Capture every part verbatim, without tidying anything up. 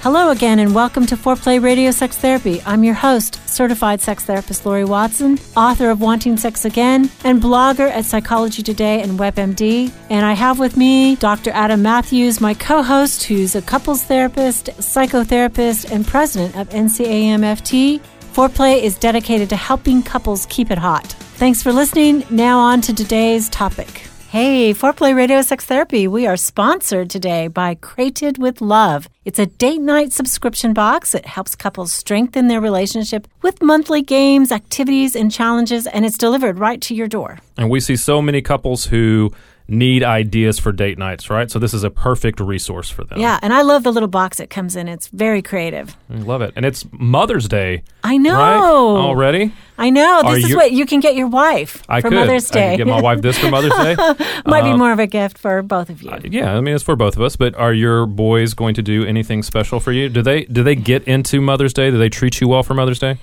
Hello again, and welcome to Foreplay Radio Sex Therapy. I'm your host, certified sex therapist Lori Watson, author of Wanting Sex Again, and blogger at Psychology Today and WebMD. And I have with me Doctor Adam Matthews, my co-host, who's a couples therapist, psychotherapist, and president of N C A M F T. Foreplay is dedicated to helping couples keep it hot. Thanks for listening. Now on to today's topic. Hey, Foreplay Radio Sex Therapy. We are sponsored today by Crated with Love. It's a date night subscription box that helps couples strengthen their relationship with monthly games, activities, and challenges, and it's delivered right to your door. And we see so many couples who need ideas for date nights, right? So this is a perfect resource for them. Yeah, and I love the little box it comes in. It's very creative. I love it. And it's Mother's Day. I know. Right? Already? I know. This Are is you- what you can get your wife I for could. Mother's Day. I could get my wife this for Mother's Day. Might be Uh, more of a gift for both of you. Uh, yeah, I mean, it's for both of us, but are your boys going to do anything special for you? Do they do they get into Mother's Day? Do they treat you well for Mother's Day?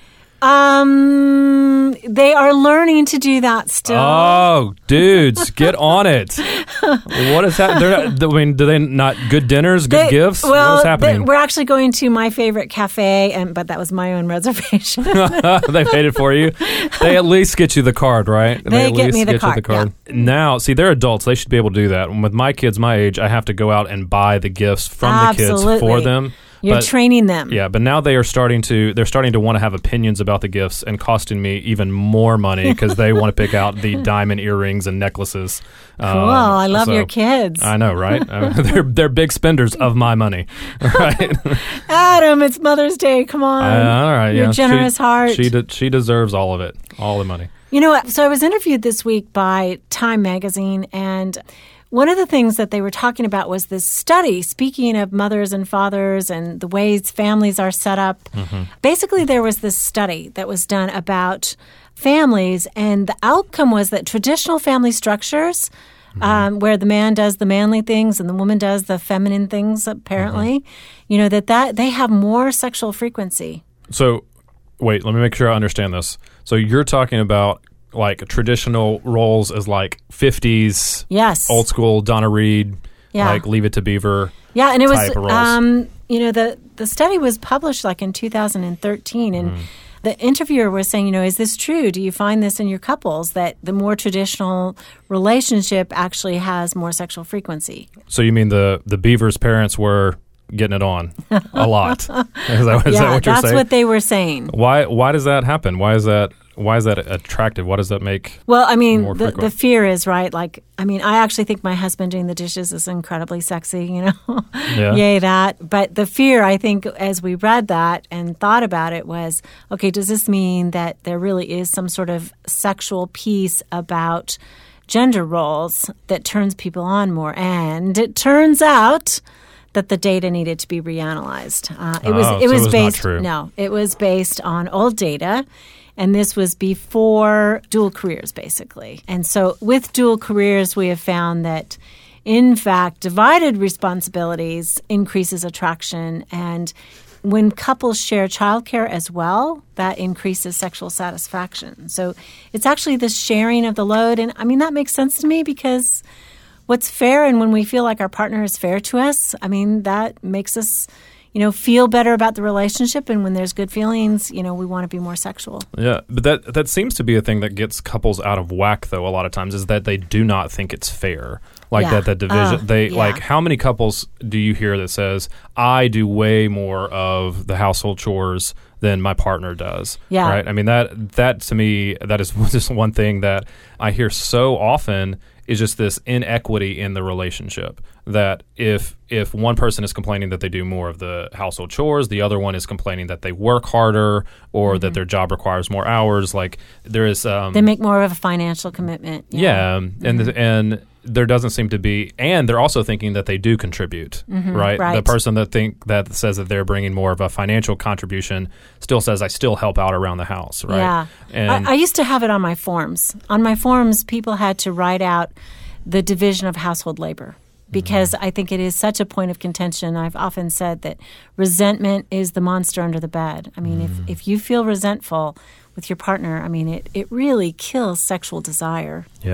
Um, they are learning to do that still. Oh, dudes, get on it. What is happening? They're not, I mean, do they not good dinners, good They- gifts? Well, what is happening? they- we're actually going to my favorite cafe, and but that was my own reservation. They paid it for you. They at least get you the card, right? They at get least me the get you card, Now, see, they're adults. They should be able to do that. With my kids my age, I have to go out and buy the gifts from the kids Absolutely. for them. You're But- training them. Yeah, but now they are starting to they're starting to want to have opinions about the gifts and costing me even more money because they want to pick out the diamond earrings and necklaces. Cool. Um, I love so- your kids. I know, right? I mean, they're they're big spenders of my money, right? Adam, it's Mother's Day. Come on. Uh, all right, Your yeah. generous she, heart. She de- she deserves all of it, all the money. You know what? So I was interviewed this week by Time Magazine, and one of the things that they were talking about was this study, speaking of mothers and fathers and the ways families are set up. Mm-hmm. Basically, there was this study that was done about families, and the outcome was that traditional family structures, mm-hmm. um, where the man does the manly things and the woman does the feminine things, apparently, mm-hmm. you know, that, that they have more sexual frequency. So, wait, let me make sure I understand this. So you're talking about like traditional roles as like fifties, yes, old school Donna Reed, yeah. like Leave It to Beaver. Yeah, and it was, type of roles. um, you know, the, the study was published like in two thousand thirteen, and mm. the interviewer was saying, you know, is this true? Do you find this in your couples, that the more traditional relationship actually has more sexual frequency? So you mean the, the Beaver's parents were getting it on a lot? Is that, is yeah, that what you're that's saying? what they were saying. Why why does that happen? Why is that why is that attractive? What does that make? Well, I mean, more the, frequent? the fear is, right, like, I mean, I actually think my husband doing the dishes is incredibly sexy, you know? Yeah. Yay, that. But the fear, I think, as we read that and thought about it was, okay, does this mean that there really is some sort of sexual piece about gender roles that turns people on more? And it turns out that the data needed to be reanalyzed. Uh, it was Oh, it so was it was not based true. no, it was based on old data, and this was before dual careers, basically. And so, with dual careers, we have found that, in fact, divided responsibilities increases attraction, and when couples share childcare as well, that increases sexual satisfaction. So, it's actually the sharing of the load, and I mean that makes sense to me because what's fair, and when we feel like our partner is fair to us, I mean, that makes us, you know, feel better about the relationship. And when there's good feelings, you know, we want to be more sexual. Yeah, but that that seems to be a thing that gets couples out of whack, though, a lot of times, is that they do not think it's fair. Like Yeah. that, that division. Uh, they yeah. like how many couples do you hear that says, I do way more of the household chores than my partner does? Yeah. Right? I mean, that that to me, that is just one thing that I hear so often is just this inequity in the relationship, that if if one person is complaining that they do more of the household chores, the other one is complaining that they work harder or mm-hmm. that their job requires more hours. Like there is, um, They make more of a financial commitment. yeah, Mm-hmm. and the, and there doesn't seem to be, and they're also thinking that they do contribute, Mm-hmm, right? right. The person that think that says that they're bringing more of a financial contribution still says I still help out around the house, right? Yeah. And I, I used to have it on my forms. On my forms, people had to write out the division of household labor, because mm-hmm. I think it is such a point of contention. I've often said that resentment is the monster under the bed. I mean, mm-hmm. if, if you feel resentful with your partner, I mean, it, it really kills sexual desire. Yeah.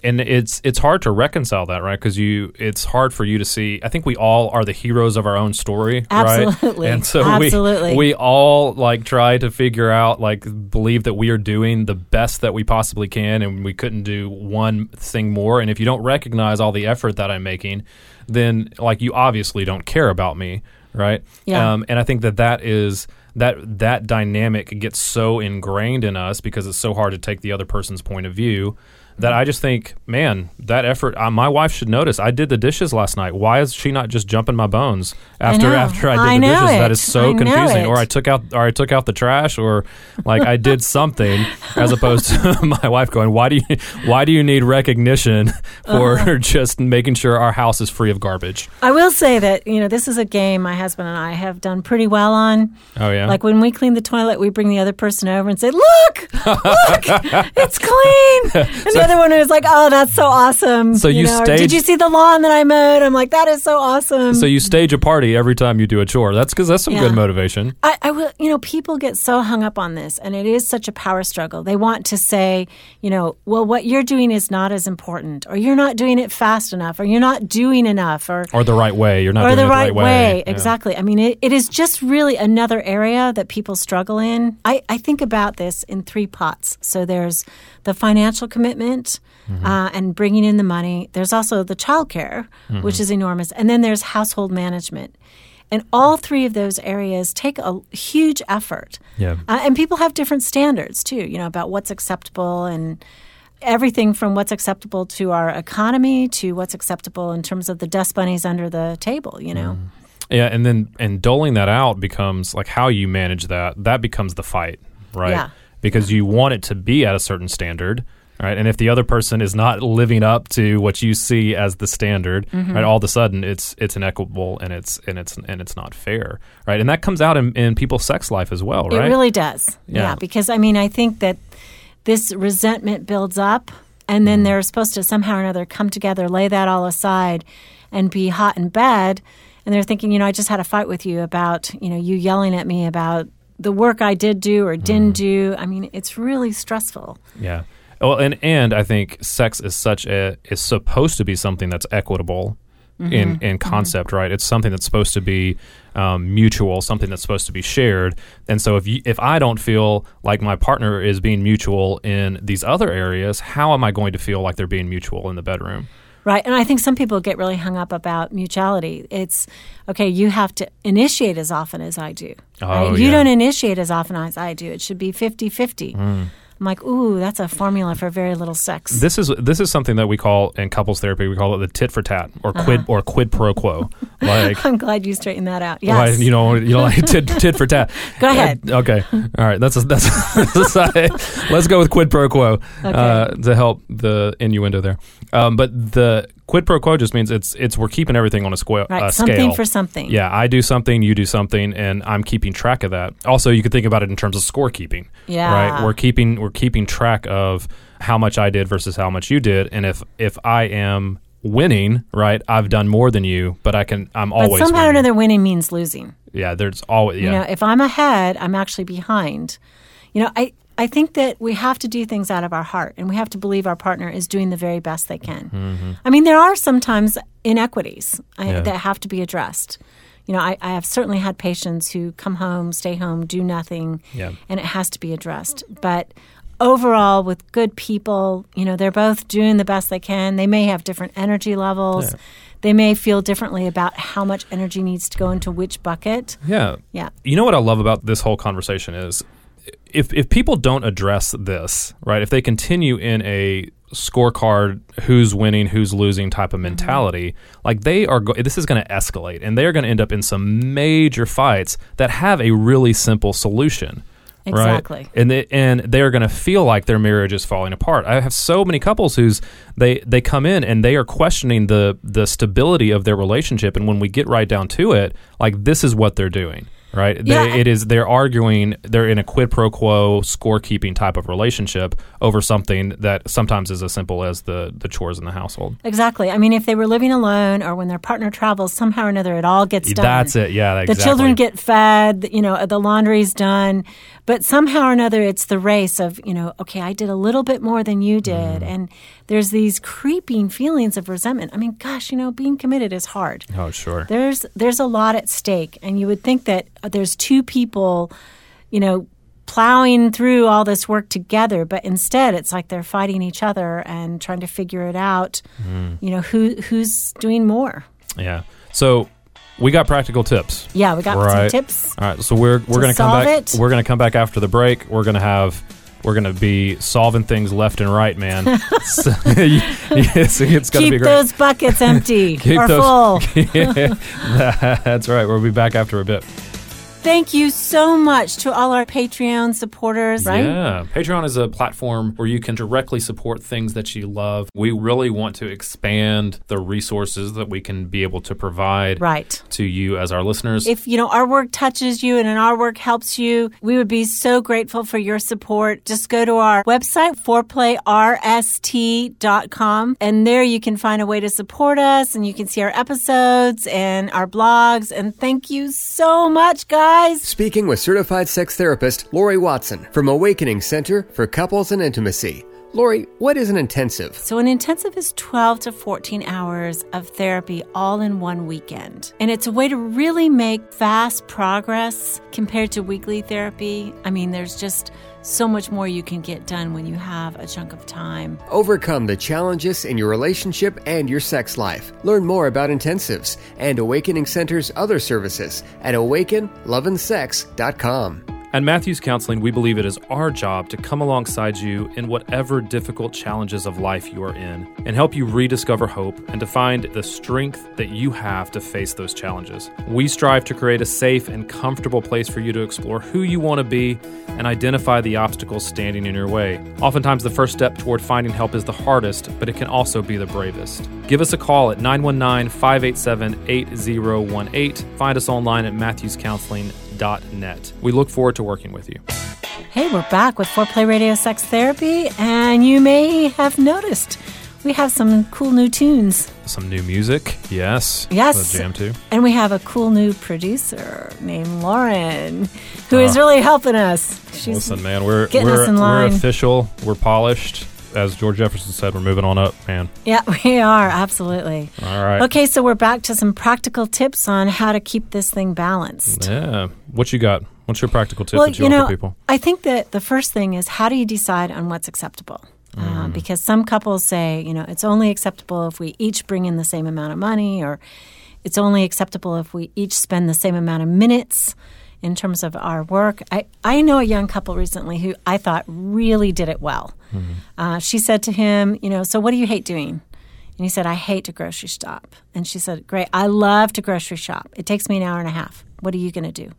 and it's it's hard to reconcile that, right? Because you, it's hard for you to see. I think we all are the heroes of our own story, Absolutely. right? And so Absolutely. we we all like try to figure out, like, believe that we are doing the best that we possibly can, and we couldn't do one thing more. And if you don't recognize all the effort that I'm making, then like you obviously don't care about me, right? Yeah. Um, and I think that that is. That that dynamic gets so ingrained in us because it's so hard to take the other person's point of view that I just think, man, that effort. Uh, my wife should notice. I did the dishes last night. Why is she not just jumping my bones after I after I did I the know dishes? it. That is so I know confusing. it. Or I took out or I took out the trash, or like I did something, as opposed to my wife going, "Why do you why do you need recognition for Uh-huh. just making sure our house is free of garbage?" I will say that, you know, this is a game my husband and I have done pretty well on. Oh yeah, Like when we clean the toilet, we bring the other person over and say, "Look, look, it's clean." And the other one is like, "Oh, that's so awesome." So you know, or, stage- Did you see the lawn that I mowed? I'm like, "That is so awesome." so you stage a party every time you do a chore. That's because that's some Yeah. good motivation. I, I will, you know, people get so hung up on this, and it is such a power struggle. They want to say, you know, well, what you're doing is not as important, or you're not doing it fast enough, or you're not doing enough, or Or the right way. You're not or doing the it right, the right way. way. Yeah. Exactly. I mean, it, it is just really another area that people struggle in. I, I think about this in three pots. So there's the financial commitment Mm-hmm. uh, and bringing in the money. There's also the childcare, Mm-hmm. which is enormous. And then there's household management. And all three of those areas take a huge effort. Yeah. Uh, and people have different standards, too, you know, about what's acceptable and everything from what's acceptable to our economy to what's acceptable in terms of the dust bunnies under the table, you know. Mm. Yeah, and then and doling that out becomes like how you manage that. That becomes the fight, right? Yeah. Because you want it to be at a certain standard, right? And if the other person is not living up to what you see as the standard, Mm-hmm. right, all of a sudden it's it's inequitable and it's and it's and it's not fair, right? And that comes out in, in people's sex life as well, right? It really does. Yeah. Yeah. Because, I mean, I think that this resentment builds up, and then they're supposed to somehow or another come together, lay that all aside, and be hot in bed. And they're thinking, you know, I just had a fight with you about, you know, you yelling at me about the work I did do or didn't do. I mean, it's really stressful. Yeah. Well, and and I think sex is such a is supposed to be something that's equitable Mm-hmm. in in concept, right? It's something that's supposed to be um, mutual, something that's supposed to be shared. And so if you, if I don't feel like my partner is being mutual in these other areas, how am I going to feel like they're being mutual in the bedroom? Right. And I think some people get really hung up about mutuality. It's, okay, you have to initiate as often as I do. Oh, right? You yeah. don't initiate as often as I do. It should be fifty-fifty. Mm. I'm like, ooh, that's a formula for very little sex. This is this is something that we call in couples therapy. We call it the tit for tat or quid Uh-huh. or quid pro quo. Like, I'm glad you straightened that out. Yes. like, you know, you know, like tit, tit for tat. Go ahead. Uh, okay, all right. That's a, that's. A, let's go with quid pro quo uh, to help the innuendo there. Um, but the quid pro quo just means it's it's we're keeping everything on a square Right. uh, Something scale. for something. Yeah, I do something, you do something, and I'm keeping track of that. Also, you could think about it in terms of scorekeeping. Yeah. Right. We're keeping we're keeping track of how much I did versus how much you did, and if if I am winning, right, I've done more than you, but I can I'm But always somehow or winning. another, winning means losing. Yeah, there's always yeah. You know, if I'm ahead, I'm actually behind. You know, I, I think that we have to do things out of our heart, and we have to believe our partner is doing the very best they can. Mm-hmm. I mean, there are sometimes inequities I, Yeah. that have to be addressed. You know, I, I have certainly had patients who come home, stay home, do nothing, Yeah. and it has to be addressed. But overall, with good people, you know, they're both doing the best they can. They may have different energy levels. Yeah. They may feel differently about how much energy needs to go into which bucket. Yeah. Yeah. You know what I love about this whole conversation is if if people don't address this, right, if they continue in a scorecard, who's winning, who's losing type of mentality, like they are, go- this is going to escalate and they're going to end up in some major fights that have a really simple solution. Exactly. Right? And they, and they're going to feel like their marriage is falling apart. I have so many couples who's they they come in and they are questioning the the stability of their relationship, and when we get right down to it, like this is what they're doing. Right? Yeah. They, it is they're arguing, they're in a quid pro quo scorekeeping type of relationship over something that sometimes is as simple as the the chores in the household. Exactly. I mean, if they were living alone or when their partner travels, somehow or another it all gets done. That's it. Yeah, exactly. The children get fed, you know, the laundry's done. But somehow or another it's the race of, you know, okay, I did a little bit more than you did. Mm. And there's these creeping feelings of resentment. I mean, gosh, you know, being committed is hard. Oh, sure. There's there's a lot at stake, and you would think that there's two people, you know, plowing through all this work together, but instead it's like they're fighting each other and trying to figure it out. Mm. You know, who who's doing more? Yeah. So we got practical tips. Yeah, we got right. some tips. All right. So we're we're going to come back. It. We're going to come back after the break. We're going to have. We're going to be solving things left and right, man. so, yes, it's going to be great. Keep those buckets empty or those, full. Yeah, that's right. We'll be back after a bit. Thank you so much to all our Patreon supporters, right? Yeah. Patreon is a platform where you can directly support things that you love. We really want to expand the resources that we can be able to provide right. to you as our listeners. If, you know, our work touches you and our work helps you, we would be so grateful for your support. Just go to our website, foreplay r s t dot com, and there you can find a way to support us, and you can see our episodes and our blogs. And thank you so much, guys. Speaking with certified sex therapist Lori Watson from Awakening Center for Couples and Intimacy. Lori, what is an intensive? So an intensive is twelve to fourteen hours of therapy all in one weekend. And it's a way to really make fast progress compared to weekly therapy. I mean, there's just so much more you can get done when you have a chunk of time. Overcome the challenges in your relationship and your sex life. Learn more about intensives and Awakening Center's other services at awaken love and sex dot com. At Matthews Counseling, we believe it is our job to come alongside you in whatever difficult challenges of life you are in and help you rediscover hope and to find the strength that you have to face those challenges. We strive to create a safe and comfortable place for you to explore who you want to be and identify the obstacles standing in your way. Oftentimes, the first step toward finding help is the hardest, but it can also be the bravest. Give us a call at nine one nine, five eight seven, eight zero one eight. Find us online at matthews counseling dot net. We look forward to working with you. Hey, we're back with Foreplay Radio Sex Therapy, and you may have noticed we have some cool new tunes. Some new music, yes. Yes. The jam too. And we have a cool new producer named Lauren, who uh, is really helping us. She's listen, man, we're getting we're, us in line. We're official. We're polished. As George Jefferson said, we're moving on up, man. Yeah, we are. Absolutely. All right. Okay, so we're back to some practical tips on how to keep this thing balanced. Yeah. What you got? What's your practical tip well, that you, you know, offer people? I think that the first thing is, how do you decide on what's acceptable? Mm. Uh, because some couples say, you know, it's only acceptable if we each bring in the same amount of money, or it's only acceptable if we each spend the same amount of minutes in terms of our work. I, I know a young couple recently who I thought really did it well. Mm-hmm. Uh, she said to him, you know, so what do you hate doing? And he said, I hate to grocery shop. And she said, great, I love to grocery shop. It takes me an hour and a half. What are you going to do?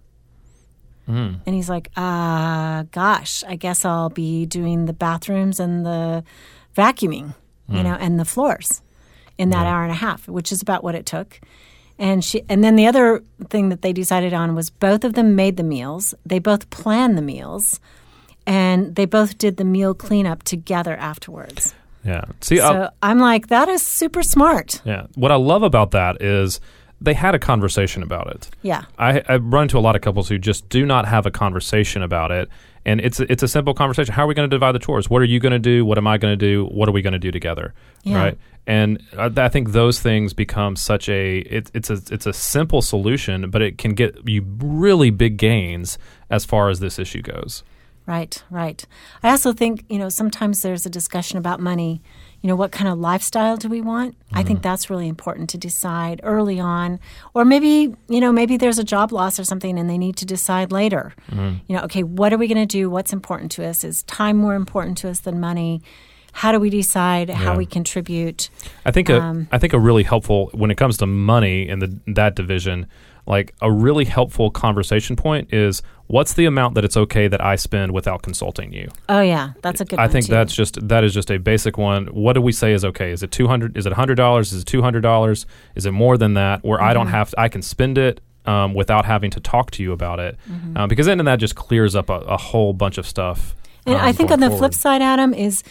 Mm. And he's like, uh, gosh, I guess I'll be doing the bathrooms and the vacuuming, mm. you know, and the floors in that yeah. hour and a half, which is about what it took. And she, and then the other thing that they decided on was both of them made the meals. They both planned the meals, and they both did the meal cleanup together afterwards. Yeah. See, so I'll, I'm like, that is super smart. Yeah. What I love about that is they had a conversation about it. Yeah. I, I run into a lot of couples who just do not have a conversation about it. And it's it's a simple conversation. How are we going to divide the chores? What are you going to do? What am I going to do? What are we going to do together? Yeah. Right? And I, I think those things become such a it, it's a it's a simple solution, but it can get you really big gains as far as this issue goes. Right, right. I also think, you know, sometimes there's a discussion about money. You know, what kind of lifestyle do we want? Mm-hmm. I think that's really important to decide early on. Or maybe, you know, maybe there's a job loss or something and they need to decide later. Mm-hmm. You know, okay, what are we going to do? What's important to us? Is time more important to us than money? How do we decide yeah. how we contribute? I think um, a, I think a really helpful, when it comes to money in the that division, like a really helpful conversation point is, what's the amount that it's okay that I spend without consulting you? Oh yeah, that's a good I one think too. that's just that is just a basic one. What do we say is okay? Is it two hundred? Is it one hundred dollars? Is it two hundred dollars? Is it more than that? Where mm-hmm. I don't have to, I can spend it um, without having to talk to you about it, mm-hmm. um, because then that just clears up a, a whole bunch of stuff. And um, I think on the forward. flip side, Adam, is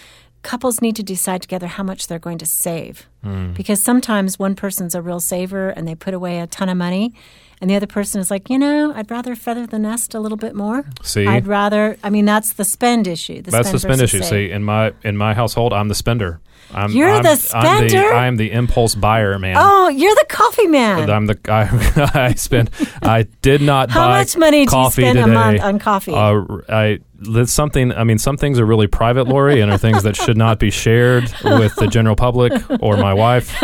couples need to decide together how much they're going to save. Mm. Because sometimes one person's a real saver and they put away a ton of money, and the other person is like, you know, I'd rather feather the nest a little bit more. See? I'd rather, I mean, that's the spend issue. The that's spend the spend versus issue. save. See, in my in my household, I'm the spender. I'm, You're I'm, the spender? I'm the, I am the impulse buyer, man. Oh, you're the coffee man. I'm the guy. I spent. I did not How buy much money do you coffee spend today. a month on coffee? Uh, I that's something. I mean, some things are really private, Lori, and are things that should not be shared with the general public or my wife.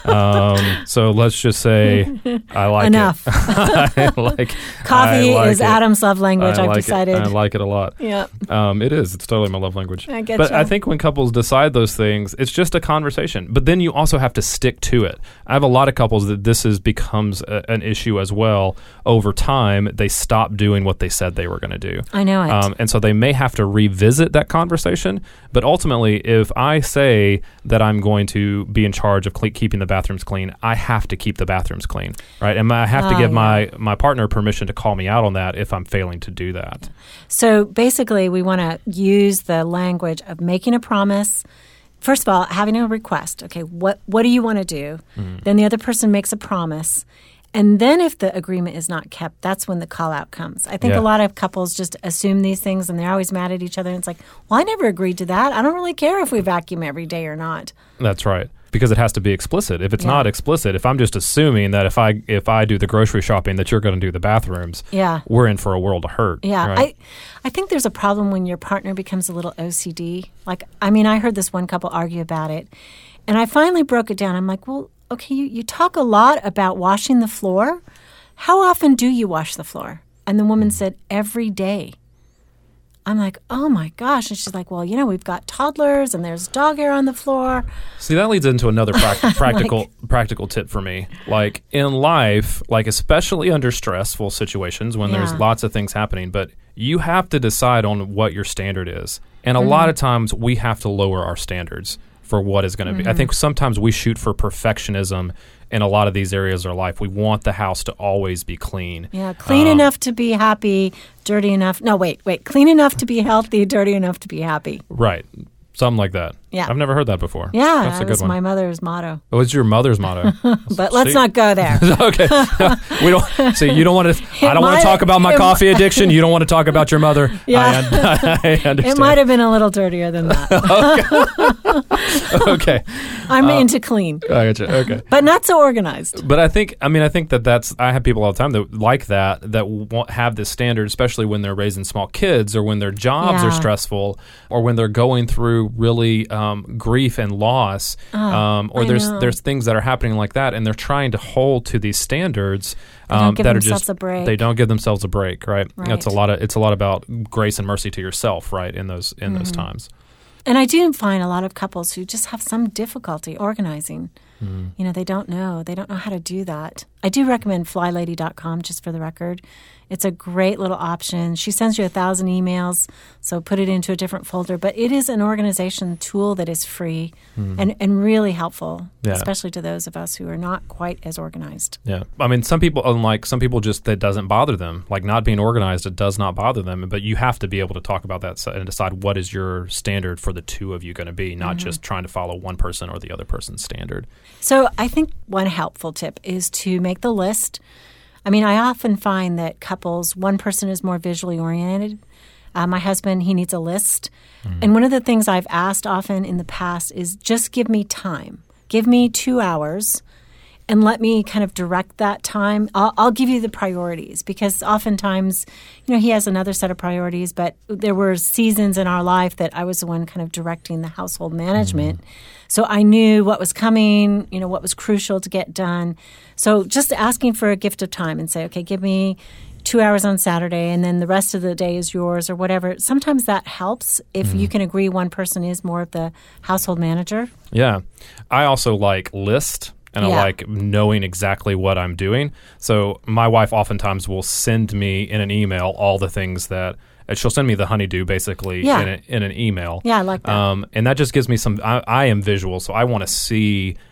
Um, so let's just say I like Enough. it. I like Coffee I like is it. Adam's love language. I I've like decided. It. I like it a lot. Yeah. Um, it is. It's totally my love language. I get But ya. I think when couples decide those things, it's just a conversation. But then you also have to stick to it. I have a lot of couples that this is becomes a, an issue as well. Over time, they stop doing what they said they were going to do. I know it. Um, and so they may have to revisit that conversation. But ultimately, if I say that I'm going to be in charge of cle- keeping the bathrooms clean, I have to keep the bathrooms clean, right? And I have to Ah, give yeah. my, my partner permission to call me out on that if I'm failing to do that. So basically, we want to use the language of making a promise. First of all, having a request. Okay, what what do you want to do? Mm-hmm. Then the other person makes a promise. And then if the agreement is not kept, that's when the call out comes. I think Yeah. a lot of couples just assume these things and they're always mad at each other. And it's like, well, I never agreed to that. I don't really care if we vacuum every day or not. That's right. Because it has to be explicit. If it's Yeah. not explicit, if I'm just assuming that if I if I do the grocery shopping that you're going to do the bathrooms, Yeah. we're in for a world of hurt. Yeah, right? I, I think there's a problem when your partner becomes a little O C D. Like, I mean, I heard this one couple argue about it, and I finally broke it down. I'm like, well, okay, you, you talk a lot about washing the floor. How often do you wash the floor? And the woman said, every day. I'm like, oh my gosh. And she's like, well, you know, we've got toddlers and there's dog hair on the floor. See, that leads into another prac- practical practical tip for me. Like in life, like especially under stressful situations when there's Yeah. lots of things happening, but you have to decide on what your standard is. And a Mm-hmm. lot of times we have to lower our standards for what is going to Mm-hmm. be. I think sometimes we shoot for perfectionism in a lot of these areas of our life. We want the house to always be clean. Yeah, clean Um, enough to be happy, dirty enough. No, wait, wait. Clean enough to be healthy, dirty enough to be happy. Right. Something like that. Yeah. I've never heard that before. Yeah, That's a that good was one. my mother's motto. Oh, it's your mother's motto. But let's See? not go there. Okay. We don't see you don't want to I don't want might- to talk about my it coffee addiction. You don't want to talk about your mother. Yeah. I, un- I understand. It might have been a little dirtier than that. Okay. I'm Uh, into clean, I gotcha. Okay. but not so organized. But I think, I mean, I think that that's, I have people all the time that like that, that want, have this standard, especially when they're raising small kids or when their jobs Yeah. are stressful or when they're going through really um, grief and loss, um, or I there's know. there's things that are happening like that, and they're trying to hold to these standards They don't um, give that are themselves just a break. they don't give themselves a break, right? Right. That's a lot of it's a lot about grace and mercy to yourself, right? In those in Mm-hmm. those times. And I do find a lot of couples who just have some difficulty organizing. Mm. You know, they don't know. They don't know how to do that. I do recommend fly lady dot com, just for the record. It's a great little option. She sends you a thousand emails, so put it into a different folder. But it is an organization tool that is free and, and really helpful, Yeah. especially to those of us who are not quite as organized. Yeah, I mean, some people, unlike some people, just that doesn't bother them. Like not being organized, it does not bother them. But you have to be able to talk about that and decide what is your standard for the two of you going to be, not just trying to follow one person or the other person's standard. So I think one helpful tip is to make the list. I mean, I often find that couples, one person is more visually oriented. Uh, my husband, he needs a list. And one of the things I've asked often in the past is just give me time. Give me two hours and let me kind of direct that time. I'll, I'll give you the priorities because oftentimes, you know, he has another set of priorities, but there were seasons in our life that I was the one kind of directing the household management. So I knew what was coming, you know, what was crucial to get done. So just asking for a gift of time and say, okay, give me two hours on Saturday and then the rest of the day is yours or whatever. Sometimes that helps if you can agree one person is more of the household manager. Yeah, I also like list. And Yeah. I like knowing exactly what I'm doing. So my wife oftentimes will send me in an email all the things that uh, she'll send me the honeydew basically Yeah. in, a, in an email. Yeah, I like that. Um, and that just gives me some. I, I am visual, so I want to see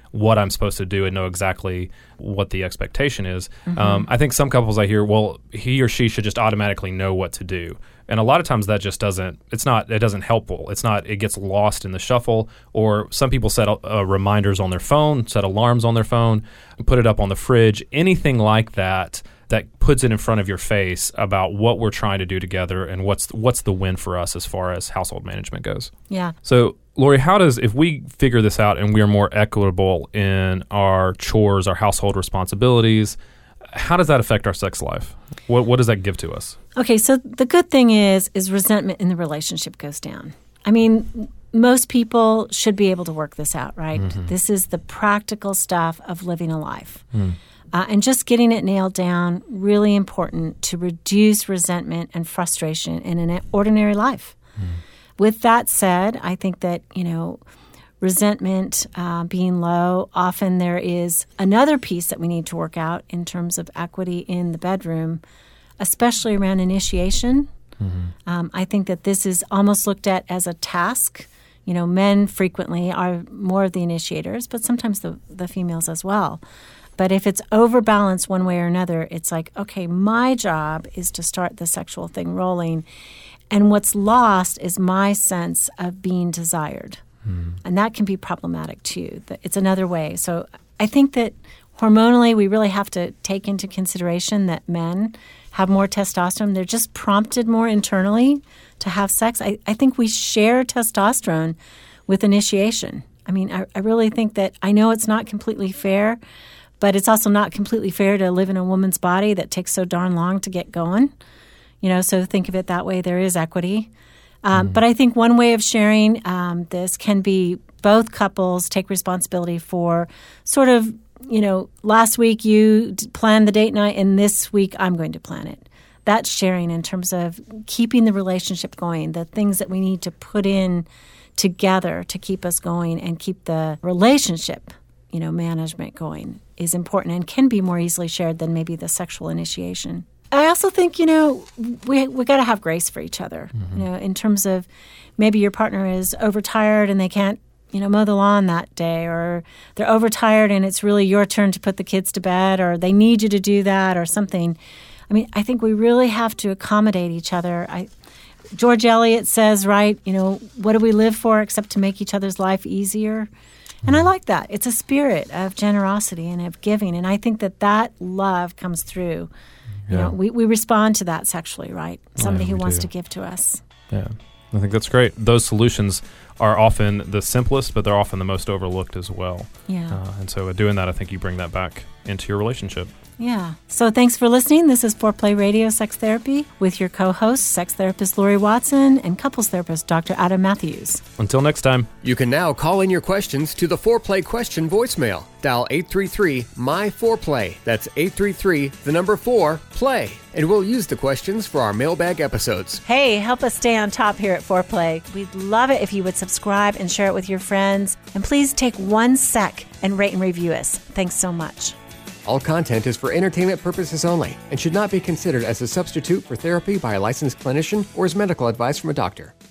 what I'm supposed to do and know exactly what the expectation is. Mm-hmm. Um, I think some couples I hear, well, he or she should just automatically know what to do. And a lot of times that just doesn't, it's not, it doesn't helpful. It's not, it gets lost in the shuffle. Or some people set uh, reminders on their phone, set alarms on their phone, put it up on the fridge, anything like that, that puts it in front of your face about what we're trying to do together and what's what's the win for us as far as household management goes. Yeah. So, Lori, how does, if we figure this out and we are more equitable in our chores, our household responsibilities, how does that affect our sex life? What what does that give to us? Okay, so the good thing is, is resentment in the relationship goes down. I mean, most people should be able to work this out, right? Mm-hmm. This is the practical stuff of living a life. Mm. Uh, and just getting it nailed down, really important to reduce resentment and frustration in an ordinary life. Mm. With that said, I think that, you know, resentment uh, being low, often there is another piece that we need to work out in terms of equity in the bedroom, especially around initiation. Mm-hmm. Um, I think that this is almost looked at as a task. You know, men frequently are more of the initiators, but sometimes the, the females as well. But if it's overbalanced one way or another, it's like, okay, my job is to start the sexual thing rolling. And what's lost is my sense of being desired. Mm. And that can be problematic too. It's another way. So I think that hormonally we really have to take into consideration that men have more testosterone. They're just prompted more internally to have sex. I, I think we share testosterone with initiation. I mean, I, I really think that, I know it's not completely fair, but it's also not completely fair to live in a woman's body that takes so darn long to get going. You know, so think of it that way. There is equity. Um, mm-hmm. But I think one way of sharing um, this can be both couples take responsibility for sort of, you know, last week you planned the date night and this week I'm going to plan it. That's sharing in terms of keeping the relationship going, the things that we need to put in together to keep us going and keep the relationship, you know, management going is important and can be more easily shared than maybe the sexual initiation. I also think, you know, we we got to have grace for each other, mm-hmm. you know, in terms of maybe your partner is overtired and they can't, you know, mow the lawn that day, or they're overtired and it's really your turn to put the kids to bed, or they need you to do that or something. I mean, I think we really have to accommodate each other. I, George Eliot says, right, you know, what do we live for except to make each other's life easier? Mm-hmm. And I like that. It's a spirit of generosity and of giving. And I think that that love comes through. You yeah. know, we, we respond to that sexually, right? Somebody yeah, who wants do. to give to us. Yeah, I think that's great. Those solutions are often the simplest, but they're often the most overlooked as well. Yeah. Uh, and so doing that, I think you bring that back into your relationship. Yeah. So thanks for listening. This is Foreplay Radio Sex Therapy with your co-hosts, sex therapist Lori Watson and couples therapist Doctor Adam Matthews. Until next time. You can now call in your questions to the Foreplay question voicemail. Dial eight three three, M Y four play. That's eight three three, the number four, play. And we'll use the questions for our mailbag episodes. Hey, help us stay on top here at Foreplay. We'd love it if you would subscribe and share it with your friends. And please take one sec and rate and review us. Thanks so much. All content is for entertainment purposes only and should not be considered as a substitute for therapy by a licensed clinician or as medical advice from a doctor.